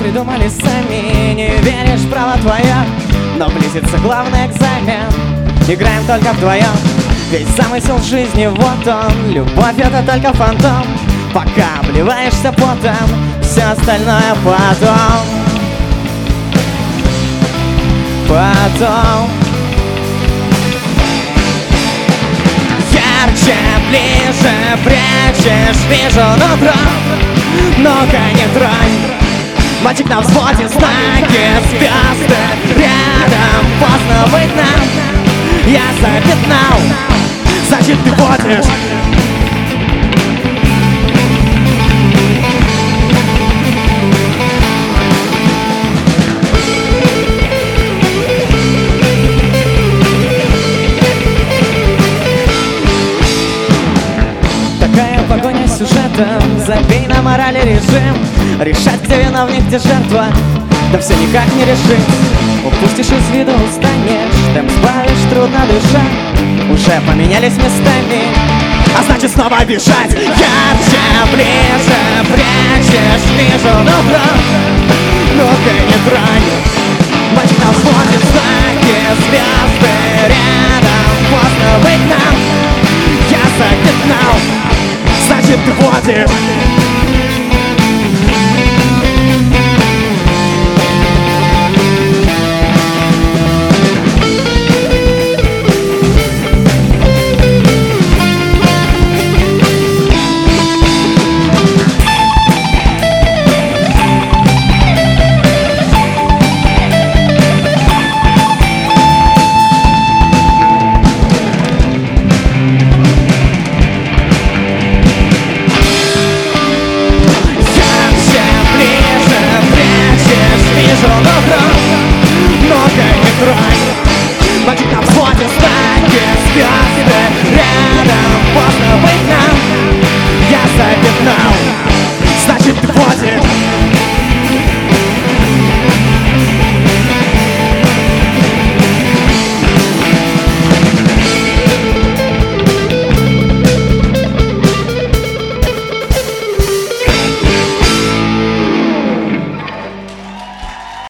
придумали сами. Не веришь, право твое, но близится главный экзамен. Играем только вдвоем, ведь замысел жизни вот он. Любовь — это только фантом, пока обливаешься потом, все остальное потом. Ярче, ближе, прячешь, вижу нутро. Ну-ка не тронь, мальчик на взводе, знаки, звезды рядом, поздно быть нам. Я запятнал, значит ты водишь. Такая погоня с сюжетом, забей на мораль и режим. Решать, где виновник, где жертва, да все никак не решить. Упустишь из виду, устанешь, темп сбавишь, трудно дышать. Уже поменялись местами, а значит снова бежать. Ярче, ближе, прячешь, вижу нутро. Ну-ка не тронь, мальчик на взводе, знаки, звезды рядом, поздно быть нам. Я запятнал, значит ты водишь.